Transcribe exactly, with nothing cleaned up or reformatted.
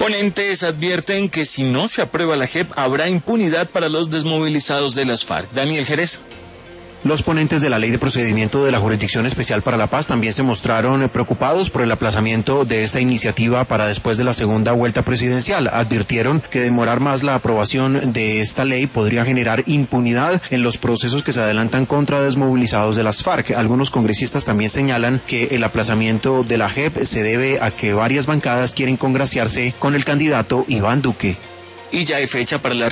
Ponentes advierten que si no se aprueba la J E P habrá impunidad para los desmovilizados de las FARC. Daniel Jerez. Los ponentes de la Ley de Procedimiento de la Jurisdicción Especial para la Paz también se mostraron preocupados por el aplazamiento de esta iniciativa para después de la segunda vuelta presidencial. Advirtieron que demorar más la aprobación de esta ley podría generar impunidad en los procesos que se adelantan contra desmovilizados de las FARC. Algunos congresistas también señalan que el aplazamiento de la J E P se debe a que varias bancadas quieren congraciarse con el candidato Iván Duque. Y ya hay fecha para la